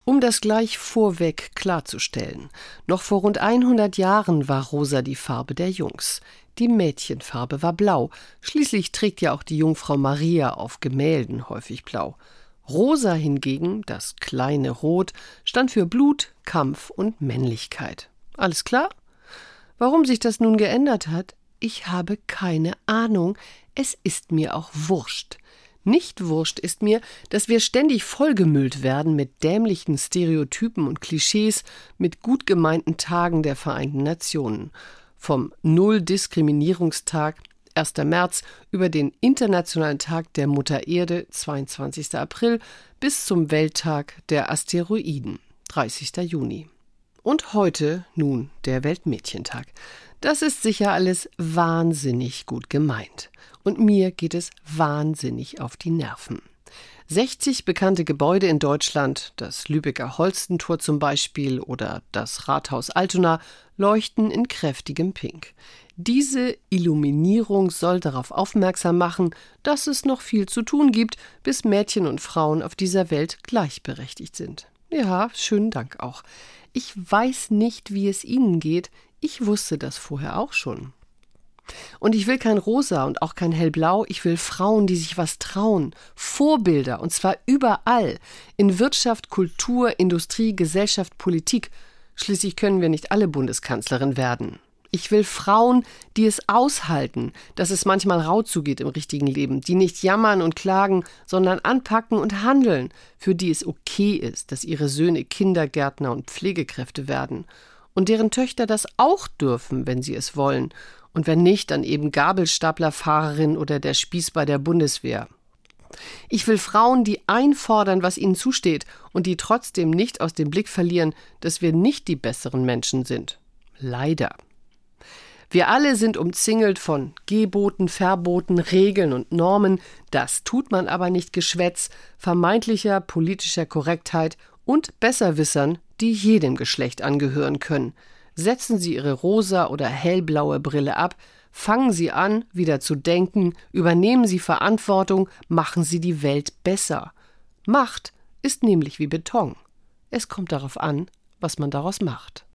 Um das gleich vorweg klarzustellen, noch vor rund 100 Jahren war rosa die Farbe der Jungs. Die Mädchenfarbe war blau. Schließlich trägt ja auch die Jungfrau Maria auf Gemälden häufig blau. Rosa hingegen, das kleine Rot, stand für Blut, Kampf und Männlichkeit. Alles klar? Warum sich das nun geändert hat? Ich habe keine Ahnung. Es ist mir auch wurscht. Nicht wurscht ist mir, dass wir ständig vollgemüllt werden mit dämlichen Stereotypen und Klischees, mit gut gemeinten Tagen der Vereinten Nationen. Vom Null-Diskriminierungstag, 1. März, über den Internationalen Tag der Mutter Erde, 22. April, bis zum Welttag der Asteroiden, 30. Juni. Und heute nun der Weltmädchentag. Das ist sicher alles wahnsinnig gut gemeint. Und mir geht es wahnsinnig auf die Nerven. 60 bekannte Gebäude in Deutschland, das Lübecker Holstentor zum Beispiel oder das Rathaus Altona, leuchten in kräftigem Pink. Diese Illuminierung soll darauf aufmerksam machen, dass es noch viel zu tun gibt, bis Mädchen und Frauen auf dieser Welt gleichberechtigt sind. Ja, schönen Dank auch. Ich weiß nicht, wie es Ihnen geht. Ich wusste das vorher auch schon. Und ich will kein Rosa und auch kein Hellblau. Ich will Frauen, die sich was trauen. Vorbilder, und zwar überall. In Wirtschaft, Kultur, Industrie, Gesellschaft, Politik. Schließlich können wir nicht alle Bundeskanzlerin werden. Ich will Frauen, die es aushalten, dass es manchmal rau zugeht im richtigen Leben, die nicht jammern und klagen, sondern anpacken und handeln, für die es okay ist, dass ihre Söhne Kindergärtner und Pflegekräfte werden und deren Töchter das auch dürfen, wenn sie es wollen, und wenn nicht, dann eben Gabelstaplerfahrerin oder der Spieß bei der Bundeswehr. Ich will Frauen, die einfordern, was ihnen zusteht und die trotzdem nicht aus dem Blick verlieren, dass wir nicht die besseren Menschen sind. Leider. Wir alle sind umzingelt von Geboten, Verboten, Regeln und Normen. Das tut man aber nicht Geschwätz, vermeintlicher politischer Korrektheit und Besserwissern, die jedem Geschlecht angehören können. Setzen Sie Ihre rosa oder hellblaue Brille ab, fangen Sie an, wieder zu denken, übernehmen Sie Verantwortung, machen Sie die Welt besser. Macht ist nämlich wie Beton. Es kommt darauf an, was man daraus macht.